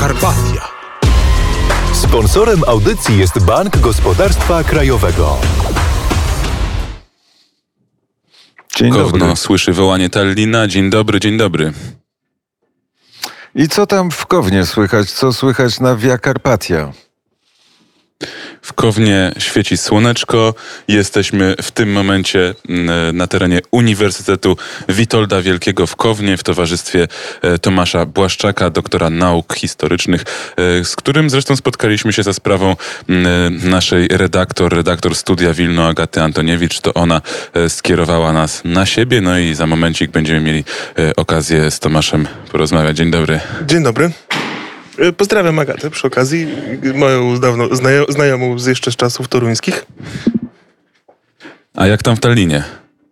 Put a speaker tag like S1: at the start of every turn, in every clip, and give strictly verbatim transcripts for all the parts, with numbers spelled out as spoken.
S1: Karpatia.
S2: Sponsorem audycji jest Bank Gospodarstwa Krajowego.
S3: Dzień dobry.
S4: Kowno słyszy wołanie Tallina. Dzień dobry, dzień dobry.
S3: I co tam w Kownie słychać? Co słychać na Via Carpatia?
S4: W Kownie świeci słoneczko. Jesteśmy w tym momencie na terenie Uniwersytetu Witolda Wielkiego w Kownie w towarzystwie Tomasza Błaszczaka, doktora nauk historycznych, z którym zresztą spotkaliśmy się za sprawą naszej redaktor, redaktor Studia Wilno Agaty Antoniewicz. To ona skierowała nas na siebie, no i za momencik będziemy mieli okazję z Tomaszem porozmawiać. Dzień dobry.
S5: Dzień dobry. Pozdrawiam Agatę przy okazji, moją dawno znajo- znajomą z jeszcze z czasów toruńskich.
S4: A jak tam w Tallinie?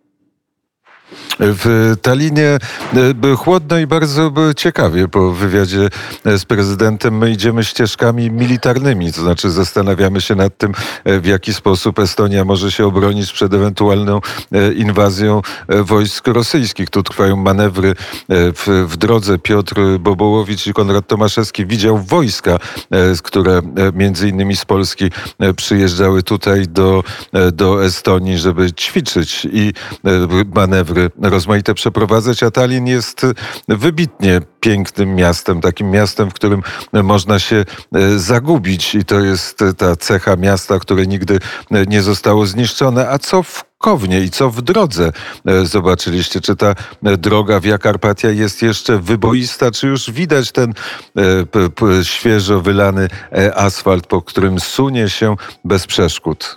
S3: W Tallinie chłodno i bardzo ciekawie. Po wywiadzie z prezydentem my idziemy ścieżkami militarnymi, to znaczy zastanawiamy się nad tym, w jaki sposób Estonia może się obronić przed ewentualną inwazją wojsk rosyjskich. Tu trwają manewry w, w drodze. Piotr Bobołowicz i Konrad Tomaszewski widział wojska, które między innymi z Polski przyjeżdżały tutaj do, do Estonii, żeby ćwiczyć i manewry rozmaite przeprowadzać, a Tallin jest wybitnie pięknym miastem, takim miastem, w którym można się zagubić i to jest ta cecha miasta, które nigdy nie zostało zniszczone. A co w Kownie i co w drodze zobaczyliście? Czy ta droga Via Carpatia jest jeszcze wyboista, czy już widać ten p- p- świeżo wylany asfalt, po którym sunie się bez przeszkód?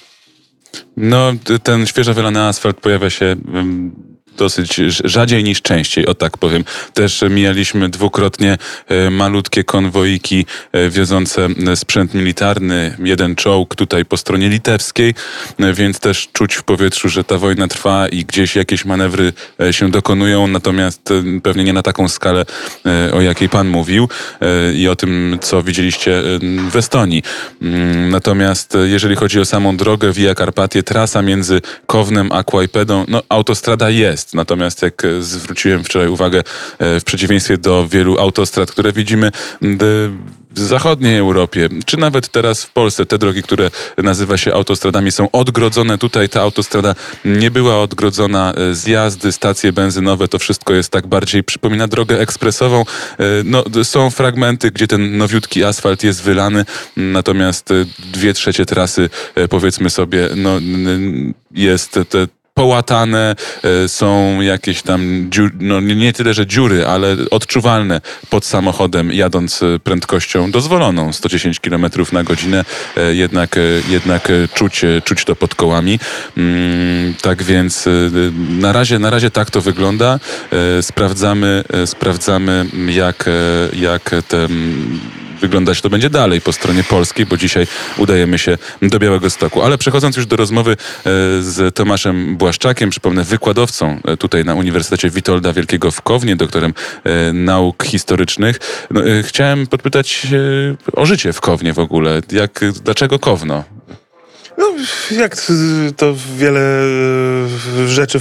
S4: No, ten świeżo wylany asfalt pojawia się dosyć rzadziej niż częściej, o tak powiem. Też mijaliśmy dwukrotnie malutkie konwoiki wiozące sprzęt militarny, jeden czołg tutaj po stronie litewskiej, więc też czuć w powietrzu, że ta wojna trwa i gdzieś jakieś manewry się dokonują, natomiast pewnie nie na taką skalę, o jakiej pan mówił i o tym, co widzieliście w Estonii. Natomiast jeżeli chodzi o samą drogę Via Carpatia, trasa między Kownem a Kłajpedą, no autostrada jest. Natomiast jak zwróciłem wczoraj uwagę, w przeciwieństwie do wielu autostrad, które widzimy w zachodniej Europie, czy nawet teraz w Polsce, te drogi, które nazywa się autostradami, są odgrodzone. Tutaj ta autostrada nie była odgrodzona. Zjazdy, stacje benzynowe, to wszystko jest tak bardziej, przypomina drogę ekspresową. No, są fragmenty, gdzie ten nowiutki asfalt jest wylany, natomiast dwie trzecie trasy, powiedzmy sobie, no, jest te połatane, są jakieś tam dziury, no nie tyle, że dziury, ale odczuwalne pod samochodem, jadąc prędkością dozwoloną sto dziesięć kilometrów na godzinę, jednak, jednak czuć, czuć to pod kołami. Tak więc na razie, na razie tak to wygląda. Sprawdzamy, sprawdzamy jak, jak te wyglądać to będzie dalej po stronie polskiej, bo dzisiaj udajemy się do Białegostoku. Ale przechodząc już do rozmowy z Tomaszem Błaszczakiem, przypomnę, wykładowcą tutaj na Uniwersytecie Witolda Wielkiego w Kownie, doktorem nauk historycznych. No, chciałem podpytać o życie w Kownie w ogóle. Jak, dlaczego Kowno?
S5: No, jak to wiele rzeczy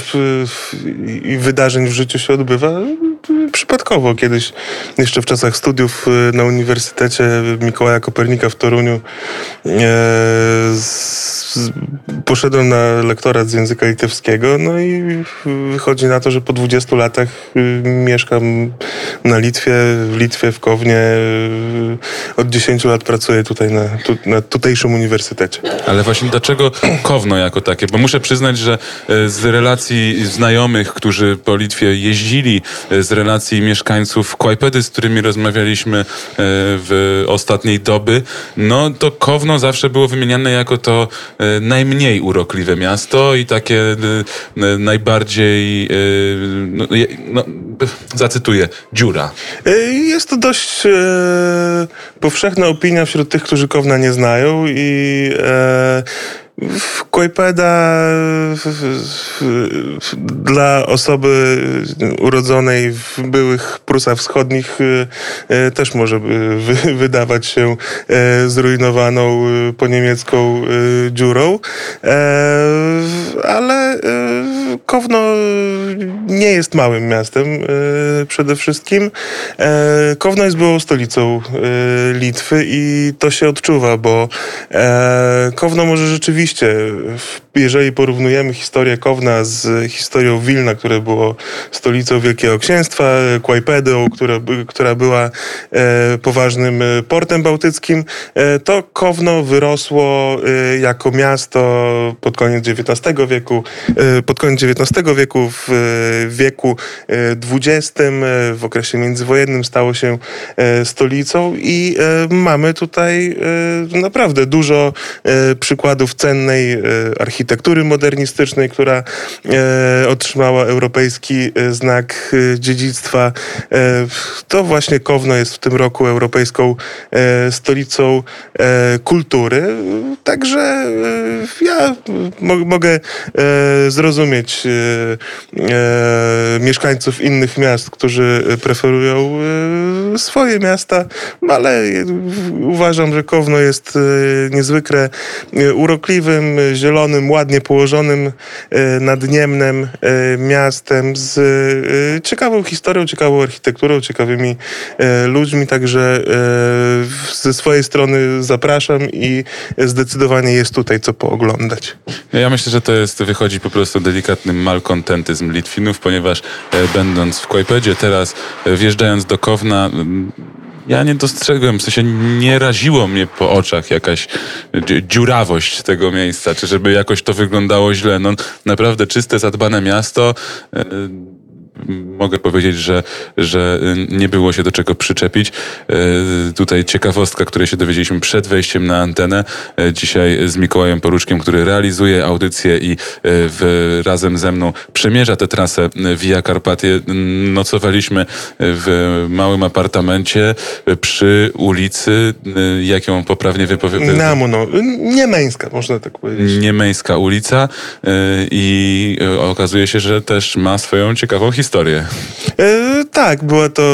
S5: i wydarzeń w życiu się odbywa, przypadkowo. Kiedyś, jeszcze w czasach studiów na Uniwersytecie Mikołaja Kopernika w Toruniu, e, z, poszedłem na lektorat z języka litewskiego, no i wychodzi na to, że po dwudziestu latach mieszkam na Litwie, w Litwie, w Kownie. Od dziesięciu lat pracuję tutaj na, tu, na tutejszym uniwersytecie.
S4: Ale właśnie dlaczego Kowno jako takie? Bo muszę przyznać, że z relacji znajomych, którzy po Litwie jeździli, z relacji mieszkańców Kłajpedy, z którymi rozmawialiśmy w ostatniej doby, no to Kowno zawsze było wymieniane jako to najmniej urokliwe miasto i takie najbardziej, no, no, zacytuję, dziura.
S5: Jest to dość e, powszechna opinia wśród tych, którzy Kowna nie znają i e, Kłajpeda dla osoby urodzonej w byłych Prusach Wschodnich też może wydawać się zrujnowaną po niemiecką dziurą, ale Kowno nie jest małym miastem przede wszystkim. Kowno jest byłą stolicą Litwy i to się odczuwa, bo Kowno może rzeczywiście, jeżeli porównujemy historię Kowna z historią Wilna, które było stolicą Wielkiego Księstwa, Kłajpedą, która, która była poważnym portem bałtyckim, to Kowno wyrosło jako miasto pod koniec dziewiętnastego wieku, pod koniec dziewiętnastego wieku, w wieku dwudziestym, w okresie międzywojennym stało się stolicą i mamy tutaj naprawdę dużo przykładów cennej architektury modernistycznej, która otrzymała europejski znak dziedzictwa. To właśnie Kowno jest w tym roku europejską stolicą kultury. Także ja mogę zrozumieć mieszkańców innych miast, którzy preferują swoje miasta, ale uważam, że Kowno jest niezwykle urokliwym, zielonym, ładnie położonym Nadniemnem miastem z ciekawą historią, ciekawą architekturą, ciekawymi ludźmi, także ze swojej strony zapraszam i zdecydowanie jest tutaj co pooglądać.
S4: Ja myślę, że to jest, wychodzi po prostu delikatny malkontentyzm Litwinów, ponieważ e, będąc w Kłajpedzie teraz, e, wjeżdżając do Kowna, ja nie dostrzegłem, w sensie nie raziło mnie po oczach jakaś dziurawość tego miejsca, czy żeby jakoś to wyglądało źle. No naprawdę czyste, zadbane miasto. E, Mogę powiedzieć, że, że nie było się do czego przyczepić. E, tutaj ciekawostka, której się dowiedzieliśmy przed wejściem na antenę. E, dzisiaj z Mikołajem Poruczkiem, który realizuje audycję i e, w, razem ze mną przemierza tę trasę Via Carpatie. Nocowaliśmy w małym apartamencie przy ulicy, e, jak ją poprawnie wypowiedzieć?
S5: Namuno. Niemeńska, można tak powiedzieć.
S4: Niemeńska ulica e, i e, okazuje się, że też ma swoją ciekawą historię. Historię.
S5: E, tak, była to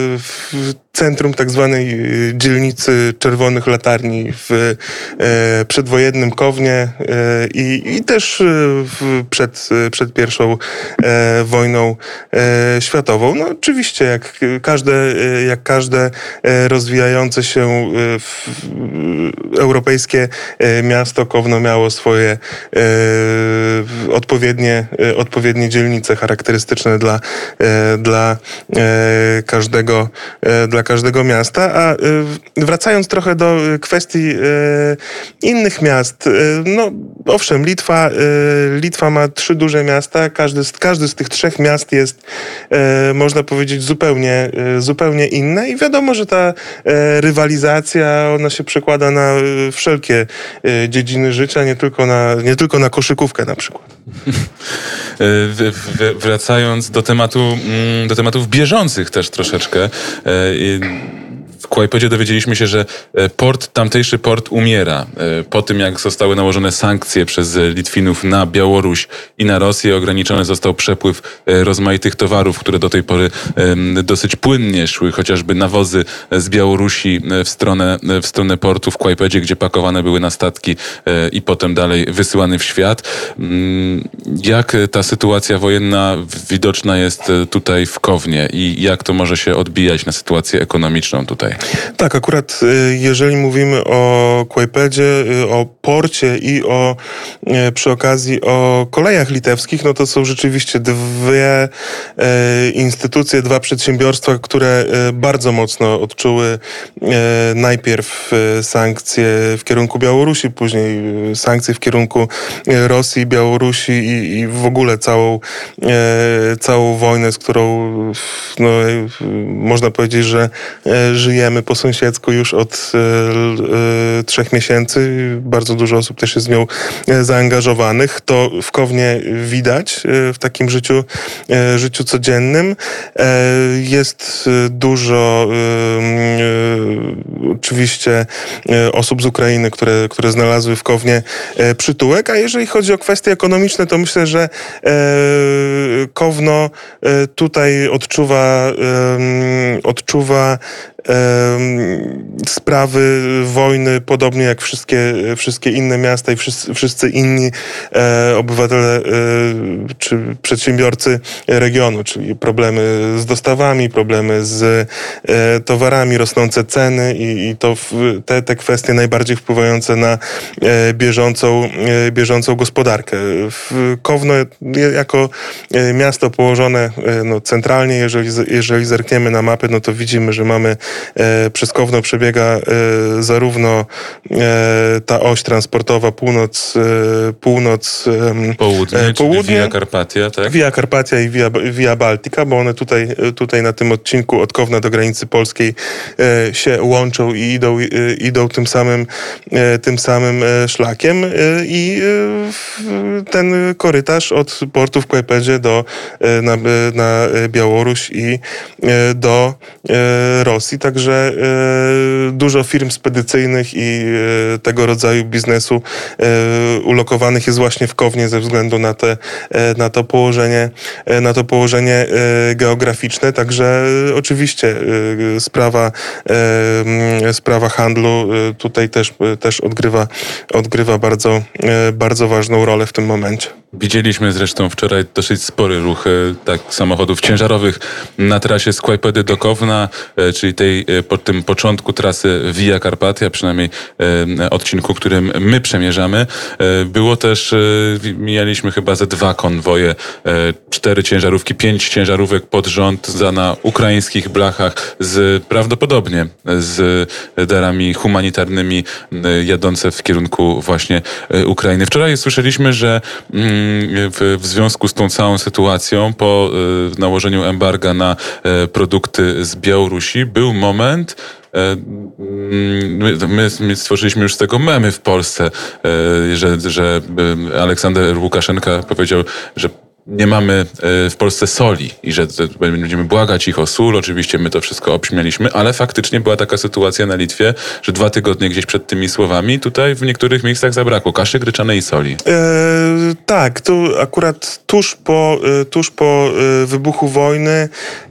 S5: w centrum tak zwanej dzielnicy Czerwonych Latarni w e, przedwojennym Kownie e, i, i też w, przed, przed pierwszą e, wojną e, światową. No oczywiście, jak każde, jak każde rozwijające się w, europejskie miasto, Kowno miało swoje e, odpowiednie, odpowiednie dzielnice charakterystyczne dla, e, dla e, każdego e, dla każdego miasta, a wracając trochę do kwestii innych miast, no owszem, Litwa, Litwa ma trzy duże miasta, każdy z, każdy z tych trzech miast jest, można powiedzieć, zupełnie, zupełnie inne i wiadomo, że ta rywalizacja, ona się przekłada na wszelkie dziedziny życia, nie tylko na, nie tylko na koszykówkę na przykład.
S4: Wracając do tematu, do tematów bieżących też troszeczkę. W Kłajpedzie dowiedzieliśmy się, że port, tamtejszy port umiera. Po tym, jak zostały nałożone sankcje przez Litwinów na Białoruś i na Rosję, ograniczony został przepływ rozmaitych towarów, które do tej pory dosyć płynnie szły, chociażby nawozy z Białorusi w stronę, w stronę portu w Kłajpedzie, gdzie pakowane były na statki i potem dalej wysyłane w świat. Jak ta sytuacja wojenna widoczna jest tutaj w Kownie i jak to może się odbijać na sytuację ekonomiczną tutaj?
S5: Tak, akurat jeżeli mówimy o Kłajpedzie, o porcie i o przy okazji o kolejach litewskich, no to są rzeczywiście dwie instytucje, dwa przedsiębiorstwa, które bardzo mocno odczuły najpierw sankcje w kierunku Białorusi, później sankcje w kierunku Rosji, Białorusi i, i w ogóle całą, całą wojnę, z którą no, można powiedzieć, że żyjemy po sąsiedzku już od e, e, trzech miesięcy. Bardzo dużo osób też jest z nią zaangażowanych. To w Kownie widać e, w takim życiu, e, życiu codziennym. E, jest dużo e, e, oczywiście e, osób z Ukrainy, które, które znalazły w Kownie e, przytułek, a jeżeli chodzi o kwestie ekonomiczne, to myślę, że e, Kowno e, tutaj odczuwa, e, odczuwa sprawy wojny, podobnie jak wszystkie, wszystkie inne miasta i wszyscy, wszyscy inni e, obywatele e, czy przedsiębiorcy regionu, czyli problemy z dostawami, problemy z e, towarami, rosnące ceny i, i to w, te, te kwestie najbardziej wpływające na e, bieżącą, e, bieżącą gospodarkę. W Kowno jako e, miasto położone e, no, centralnie, jeżeli, jeżeli zerkniemy na mapy, no to widzimy, że mamy e, przez Kowno przebiega e, zarówno e, ta oś transportowa północ, e, północ e,
S4: południe,
S5: e, południe,
S4: czyli Via Carpatia, tak?
S5: Via Carpatia i Via, Via Baltica, bo one tutaj, tutaj na tym odcinku od Kowna do granicy polskiej e, się łączą i idą, e, idą tym samym, e, tym samym e, szlakiem e, i e, ten korytarz od portu w Kłajpedzie do, e, na, na Białoruś i e, do e, Rosji. Także e, dużo firm spedycyjnych i e, tego rodzaju biznesu e, ulokowanych jest właśnie w Kownie ze względu na, te, e, na to położenie, e, na to położenie e, geograficzne. Także e, oczywiście e, sprawa, e, sprawa handlu e, tutaj też, e, też odgrywa, odgrywa bardzo, e, bardzo ważną rolę w tym momencie.
S4: Widzieliśmy zresztą wczoraj dosyć spory ruch tak, samochodów ciężarowych na trasie z Kłajpedy do Kowna, czyli tej, po tym początku trasy Via Carpatia, przynajmniej e, odcinku, którym my przemierzamy. E, było też, e, mijaliśmy chyba ze dwa konwoje, e, cztery ciężarówki, pięć ciężarówek pod rząd za na ukraińskich blachach z prawdopodobnie z darami humanitarnymi e, jadące w kierunku właśnie e, Ukrainy. Wczoraj słyszeliśmy, że mm, W, w związku z tą całą sytuacją, po y, nałożeniu embarga na y, produkty z Białorusi, był moment, My, my, my stworzyliśmy już z tego memy w Polsce, że, że Aleksander Łukaszenka powiedział, że nie mamy w Polsce soli i że będziemy błagać ich o sól. Oczywiście my to wszystko obśmialiśmy, ale faktycznie była taka sytuacja na Litwie, że dwa tygodnie gdzieś przed tymi słowami tutaj w niektórych miejscach zabrakło kaszy gryczanej i soli.
S5: E, tak, tu akurat tuż po, tuż po wybuchu wojny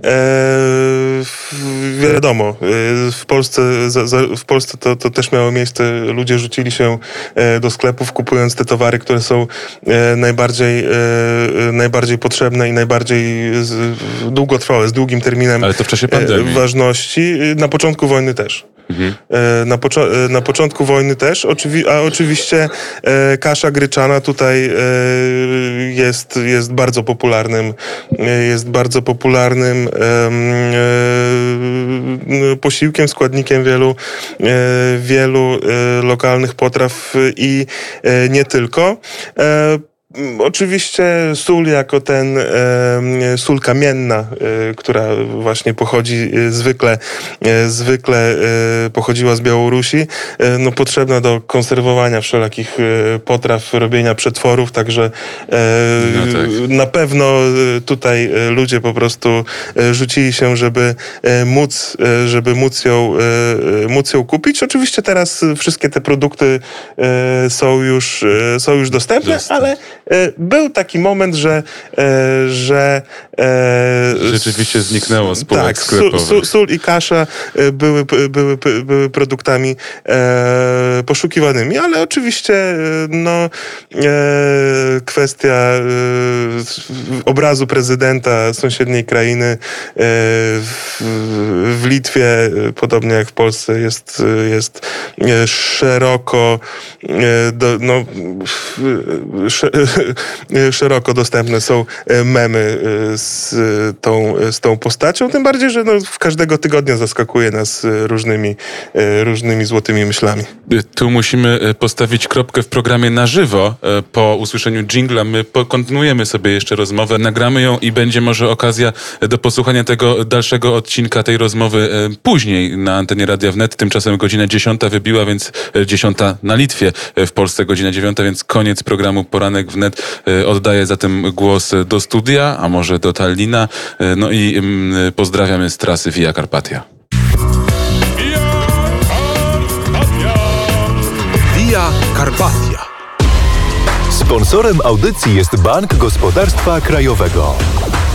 S5: e, wiadomo, w Polsce, za, za, w Polsce to, to też miało miejsce, ludzie rzucili się do sklepów, kupując te towary, które są najbardziej najbardziej potrzebne i najbardziej z, długotrwałe, z długim terminem
S4: Ale to w czasie pandemii.
S5: ważności. Na początku wojny też. Mhm. Na, poczo- na początku wojny też, Oczywi- a oczywiście e, kasza gryczana tutaj e, jest, jest bardzo popularnym, jest bardzo popularnym e, e, posiłkiem, składnikiem wielu, e, wielu e, lokalnych potraw i e, nie tylko. E, Oczywiście sól jako ten e, sól kamienna, e, która właśnie pochodzi e, zwykle, e, zwykle e, pochodziła z Białorusi, e, no potrzebna do konserwowania wszelakich e, potraw, robienia przetworów, także e, no tak. na pewno tutaj ludzie po prostu rzucili się, żeby móc, żeby móc ją, móc ją kupić. Oczywiście teraz wszystkie te produkty e, są już, są już dostępne, Dostęp. ale był taki moment, że... że
S4: rzeczywiście zniknęło z półek
S5: tak,
S4: sklepowych.
S5: Sól, sól i kasza były, były, były produktami poszukiwanymi, ale oczywiście no, kwestia obrazu prezydenta sąsiedniej krainy w Litwie, podobnie jak w Polsce, jest, jest szeroko do, no, szeroko dostępne są memy z tą, z tą postacią, tym bardziej, że no, każdego tygodnia zaskakuje nas różnymi, różnymi złotymi myślami.
S4: Tu musimy postawić kropkę w programie na żywo. Po usłyszeniu dżingla my kontynuujemy sobie jeszcze rozmowę, nagramy ją i będzie może okazja do posłuchania tego dalszego odcinka tej rozmowy później na antenie Radia Wnet. Tymczasem godzina dziesiąta wybiła, więc dziesiąta na Litwie, w Polsce godzina dziewiąta, więc koniec programu Poranek Wnet. Oddaję zatem głos do studia, a może do Tallina. No i mm, pozdrawiamy z trasy Via Carpatia.
S2: Via Carpatia. Via Carpatia. Sponsorem audycji jest Bank Gospodarstwa Krajowego.